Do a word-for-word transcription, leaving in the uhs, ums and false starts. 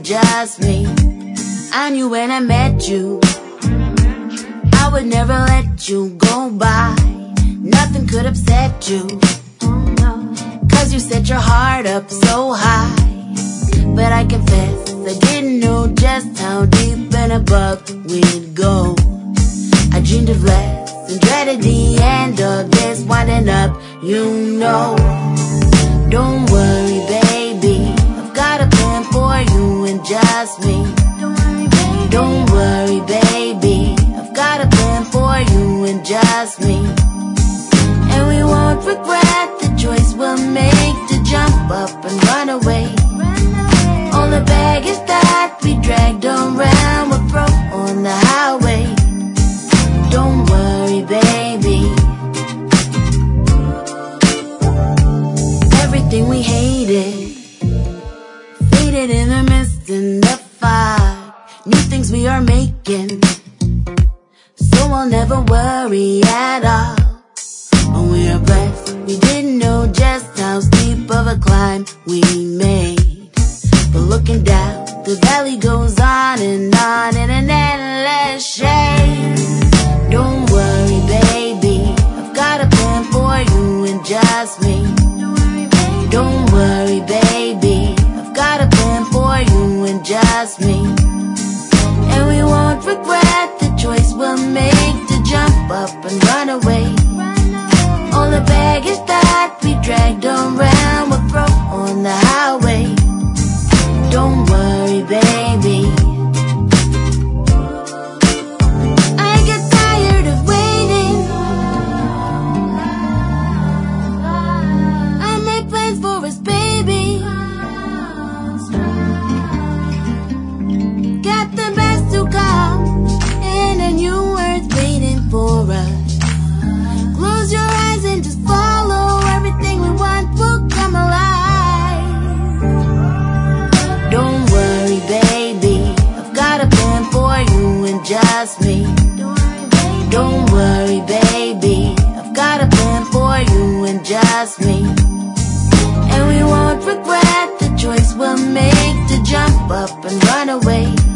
just me. I knew when I met you I would never let you go by. Nothing could upset you, cause you set your heart up so high. But I confess I didn't know just how deep and above we'd go. I dreamed of less and dreaded the end of this winding up, you know. Don't worry baby, I've got a plan for you and just me. Don't worry baby, I've got a plan for you and just me. And we won't regret the choice we'll make to jump up and run away. All the baggage that we dragged around will throw on the highway. Don't worry baby, everything we hated faded in the mist and the fire. New things we are making, so I'll never worry at all. Oh, we are blessed, we didn't know just how steep of a climb we made. But looking down, the valley goes on and on in an endless shade. Don't worry baby, I've got a plan for you and just me. Don't worry baby, I've got a plan for you and just me. And we won't regret the choice we'll make to jump up and run away. All the baggage that we dragged around will throw on the highway. Don't worry baby, I get tired of waiting. I make plans for us baby, got the best to come and a new earth waiting for us. Close your eyes and just follow, everything we want will come alive. Don't worry baby, I've got a plan for you and just me. Don't worry baby, I've got a plan for you and just me. And we won't regret the choice we'll make to jump up and run away.